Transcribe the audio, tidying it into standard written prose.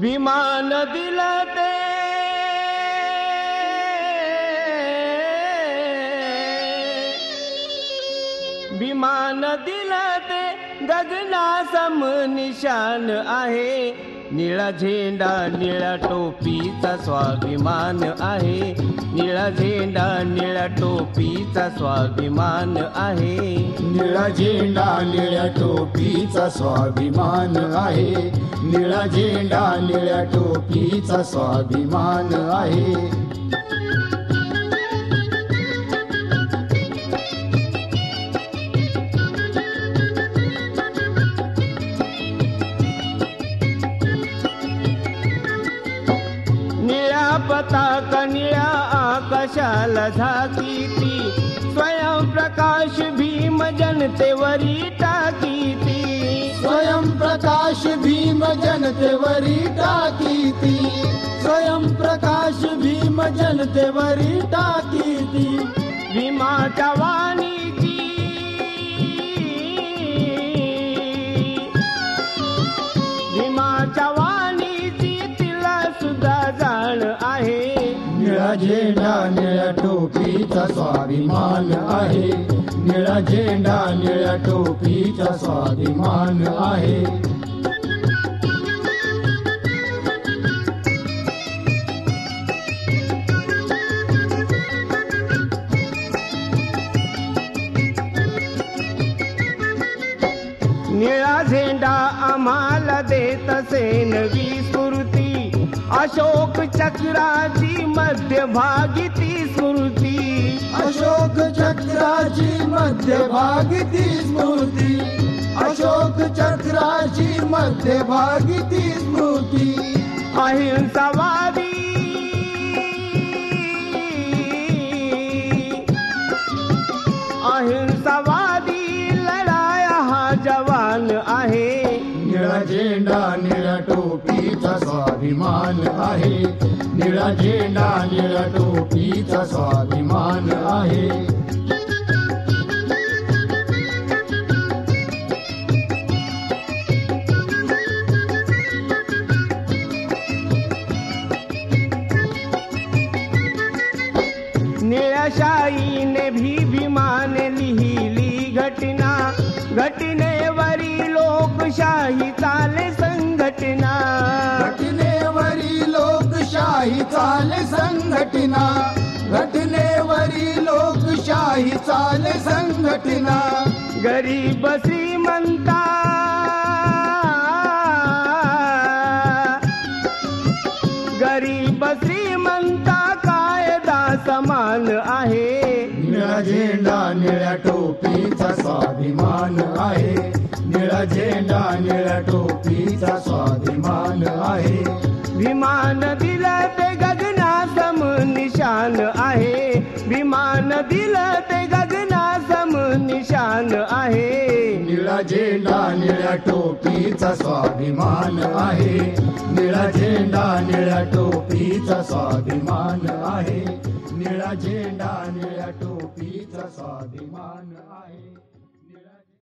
विमान दिलं ते विमान दिलं ते गगनासम निशान आहे. निळा झेंडा निळ्या टोपीचा स्वाभिमान आहे. निळा झेंडा निळ्या टोपीचा स्वाभिमान आहे. निळा झेंडा निळ्या टोपीचा स्वाभिमान आहे. निळा झेंडा निळ्या टोपीचा स्वाभिमान आहे. पताका निळ्या आकाशाला झाकीती. स्वयंप्रकाश भीम जनतेवरी टाकीती. स्वयंप्रकाश भीम जनतेवरी टाकीती. स्वयंप्रकाश भीम जनतेवरी टाकीती. भीमाच्या वाणीची भीमाच्या वाणीची तिला सुद्धा जाण आहे. निळा झेंडा निळ्या टोपीचा स्वाभिमान आहे. निळा झेंडा निळ्या टोपीचा स्वाभिमान आहे. निळा झेंडा आम्हाला देत असे नवी स्फूर्ती. अशोक चक्राची मध्यभागी ती स्मृती. अशोक चक्राची मध्यभागी ती स्मृती. अशोक चक्राची मध्यभागी ती स्मृती. अहिंसावादी अहिंसावादी लढाया हा जवान आहे. निळा झेंडा निळ्या टोपीचा स्वाभिमान आहे. निळा झेंडा निळ्या टोपीचा स्वाभिमान आहे. निळ्या शाईने भीमाने लिहिली घटना. घटनेवरी लोकशाही चाले संघटना. घटनेवरी लोकशाही चाले संघटना. घटनेवरी लोकशाही चाले संघटना. गरीब श्रीमंता गरीब श्रीमंता कायदा समान आहे. निळा झेंडा निळ्या टोपीचा स्वाभिमान आहे. निळा झेंडा निळ्या टोपीचा स्वाभिमान आहे. विमान दिलं ते गगनासम निशान आहे. विमान दिलं ते गगनासम निशान आहे. निळा झेंडा निळ्या टोपीचा स्वाभिमान आहे. निळा झेंडा निळ्या टोपीचा स्वाभिमान आहे. निळा झेंडा निळ्या टोपीचा स्वाभिमान